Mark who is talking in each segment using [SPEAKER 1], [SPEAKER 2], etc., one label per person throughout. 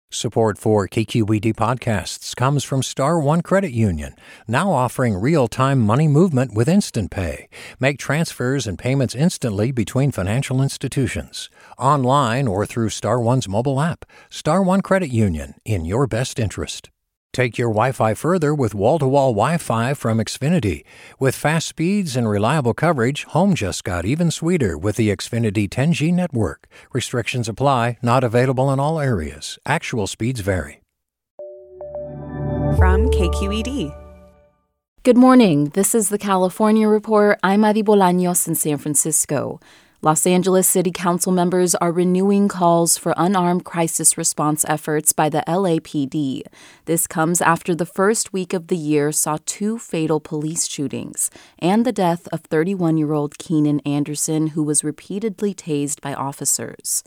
[SPEAKER 1] Support for KQED podcasts comes from Star One Credit Union, now offering real-time money movement with Instant Pay. Make transfers and payments instantly between financial institutions, online or through Star One's mobile app. Star One Credit Union, in your best interest. Take your Wi-Fi further with wall-to-wall Wi-Fi from Xfinity. With fast speeds and reliable coverage, home just got even sweeter with the Xfinity 10G network. Restrictions apply, not available in all areas. Actual speeds vary.
[SPEAKER 2] From KQED.
[SPEAKER 3] Good morning. This is the California Report. I'm Adi Bolaños in San Francisco. Los Angeles City Council members are renewing calls for unarmed crisis response efforts by the LAPD. This comes after the first week of the year saw 2 fatal police shootings and the death of 31-year-old Keenan Anderson, who was repeatedly tased by officers.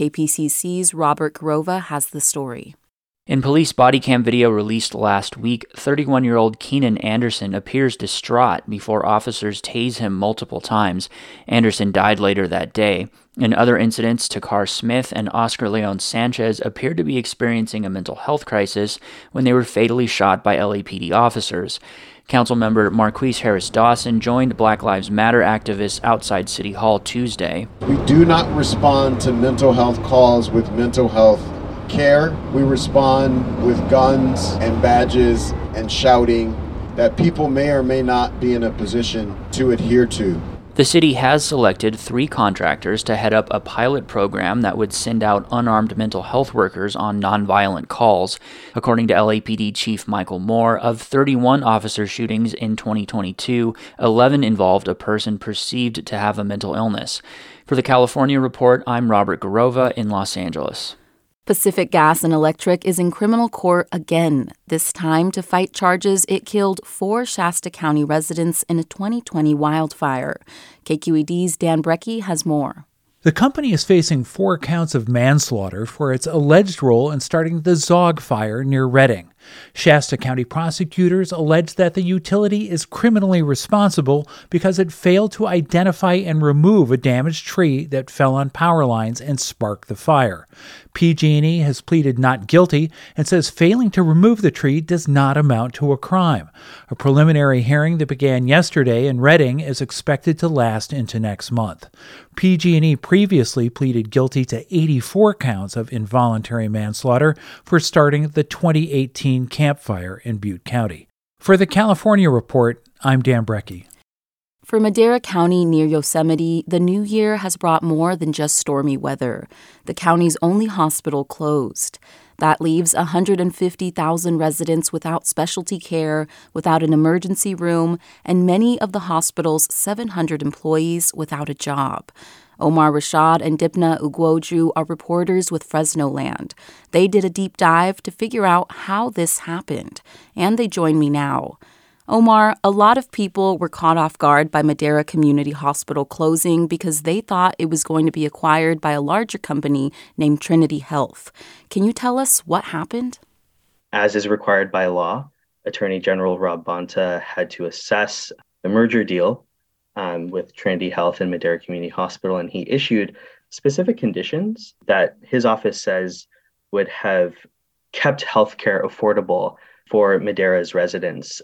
[SPEAKER 3] KPCC's Robert Garova has the story.
[SPEAKER 4] In police body cam video released last week, 31-year-old Keenan Anderson appears distraught before officers tase him multiple times. Anderson died later that day. In other incidents, Takar Smith and Oscar Leon Sanchez appeared to be experiencing a mental health crisis when they were fatally shot by LAPD officers. Councilmember Marquise Harris Dawson joined Black Lives Matter activists outside City Hall Tuesday.
[SPEAKER 5] We do not respond to mental health calls with mental health care. We respond with guns and badges and shouting that people may or may not be in a position to adhere to.
[SPEAKER 4] The city has selected 3 contractors to head up a pilot program that would send out unarmed mental health workers on nonviolent calls. According to LAPD Chief Michael Moore, of 31 officer shootings in 2022, 11 involved a person perceived to have a mental illness. For the California Report, I'm Robert Garova in Los Angeles.
[SPEAKER 3] Pacific Gas and Electric is in criminal court again, this time to fight charges it killed 4 Shasta County residents in a 2020 wildfire. KQED's Dan Brecky has more.
[SPEAKER 6] The company is facing 4 counts of manslaughter for its alleged role in starting the Zogg fire near Redding. Shasta County prosecutors allege that the utility is criminally responsible because it failed to identify and remove a damaged tree that fell on power lines and sparked the fire. PG&E has pleaded not guilty and says failing to remove the tree does not amount to a crime. A preliminary hearing that began yesterday in Redding is expected to last into next month. PG&E previously pleaded guilty to 84 counts of involuntary manslaughter for starting the 2018 Camp Fire in Butte County. For the California Report, I'm Dan Brecky.
[SPEAKER 3] For Madera County near Yosemite, the new year has brought more than just stormy weather. The county's only hospital closed. That leaves 150,000 residents without specialty care, without an emergency room, and many of the hospital's 700 employees without a job. Omar Rashad and Dipna Ugwoju are reporters with Fresno Land. They did a deep dive to figure out how this happened, and they join me now. Omar, a lot of people were caught off guard by Madera Community Hospital closing because they thought it was going to be acquired by a larger company named Trinity Health. Can you tell us what happened?
[SPEAKER 7] As is required by law, Attorney General Rob Bonta had to assess the merger deal with Trinity Health and Madera Community Hospital, and he issued specific conditions that his office says would have kept healthcare affordable for Madera's residents.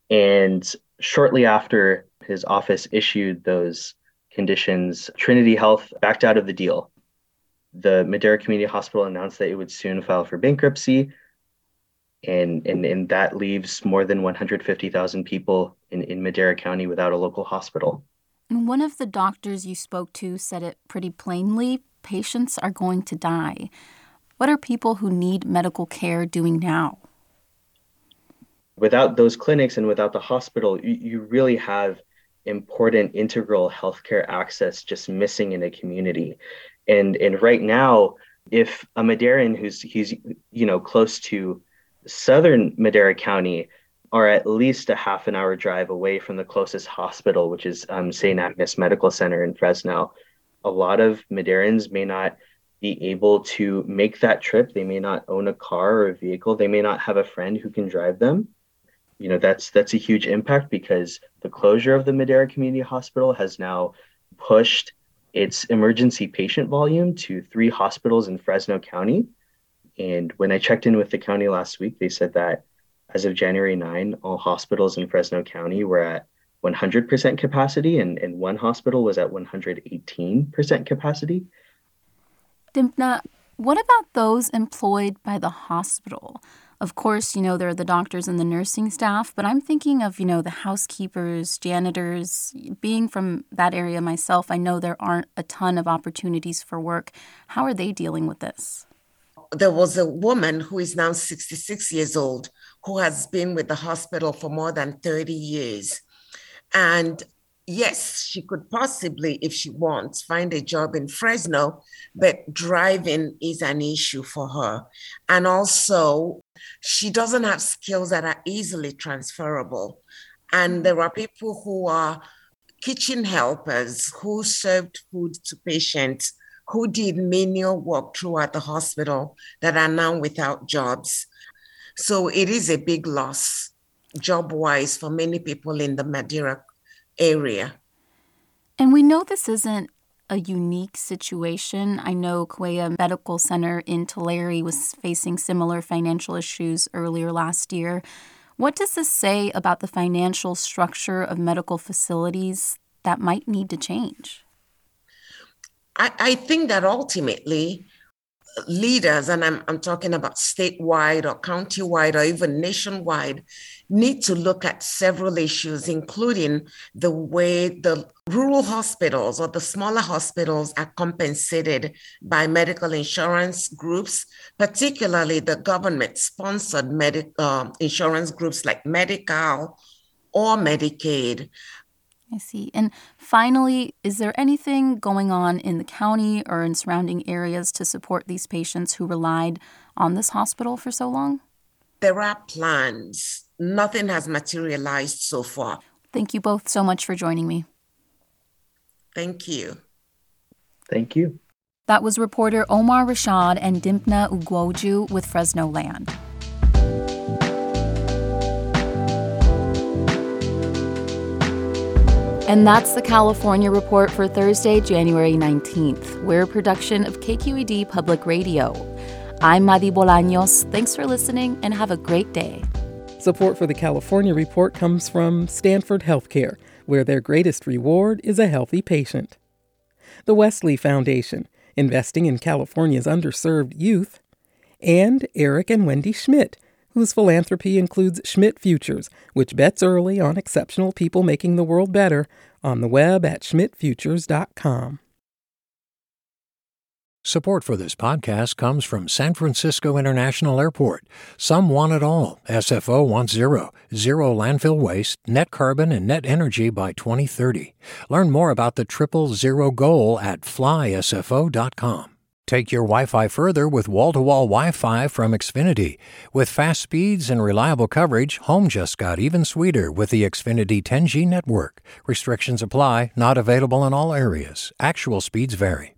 [SPEAKER 7] And shortly after his office issued those conditions, Trinity Health backed out of the deal. The Madera Community Hospital announced that it would soon file for bankruptcy, and that leaves more than 150,000 people in Madera County without a local hospital.
[SPEAKER 3] And one of the doctors you spoke to said it pretty plainly: patients are going to die. What are people who need medical care doing now?
[SPEAKER 7] Without those clinics and without the hospital, you really have important integral healthcare access just missing in a community. And right now, if a Madeiran he's close to southern Madera County, are at least a half an hour drive away from the closest hospital, which is St. Agnes Medical Center in Fresno, a lot of Madeirans may not be able to make that trip. They may not own a car or a vehicle. They may not have a friend who can drive them. That's a huge impact because the closure of the Madera Community Hospital has now pushed its emergency patient volume to 3 hospitals in Fresno County. And when I checked in with the county last week, they said that as of January 9, all hospitals in Fresno County were at 100% capacity, and one hospital was at 118% capacity.
[SPEAKER 3] Dimpna, what about those employed by the hospital? Of course, there are the doctors and the nursing staff, but I'm thinking of, the housekeepers, janitors. Being from that area myself, I know there aren't a ton of opportunities for work. How are they dealing with this?
[SPEAKER 2] There was a woman who is now 66 years old who has been with the hospital for more than 30 years. And yes, she could possibly, if she wants, find a job in Fresno, but driving is an issue for her. And also, she doesn't have skills that are easily transferable. And there are people who are kitchen helpers who served food to patients, who did menial work throughout the hospital that are now without jobs. So it is a big loss, job-wise, for many people in the Madera area.
[SPEAKER 3] And we know this isn't a unique situation. I know Kauai Medical Center in Tulare was facing similar financial issues earlier last year. What does this say about the financial structure of medical facilities that might need to change?
[SPEAKER 2] I think that ultimately leaders, and I'm talking about statewide or countywide or even nationwide, need to look at several issues, including the way the rural hospitals or the smaller hospitals are compensated by medical insurance groups, particularly the government-sponsored insurance groups like Medi-Cal or Medicaid.
[SPEAKER 3] I see. And finally, is there anything going on in the county or in surrounding areas to support these patients who relied on this hospital for so long?
[SPEAKER 2] There are plans. Nothing has materialized so far.
[SPEAKER 3] Thank you both so much for joining me.
[SPEAKER 2] Thank you.
[SPEAKER 7] Thank you.
[SPEAKER 3] That was reporter Omar Rashad and Dimpna Ugwoju with Fresno Land. And that's the California Report for Thursday, January 19th. We're a production of KQED Public Radio. I'm Madi Bolaños. Thanks for listening and have a great day.
[SPEAKER 8] Support for the California Report comes from Stanford Healthcare, where their greatest reward is a healthy patient. The Wesley Foundation, investing in California's underserved youth. And Eric and Wendy Schmidt, whose philanthropy includes Schmidt Futures, which bets early on exceptional people making the world better, on the web at schmidtfutures.com.
[SPEAKER 1] Support for this podcast comes from San Francisco International Airport. Some want it all. SFO wants zero landfill waste, net carbon, and net energy by 2030. Learn more about the 000 goal at flysfo.com. Take your Wi-Fi further with wall-to-wall Wi-Fi from Xfinity. With fast speeds and reliable coverage, home just got even sweeter with the Xfinity 10G network. Restrictions apply, not available in all areas. Actual speeds vary.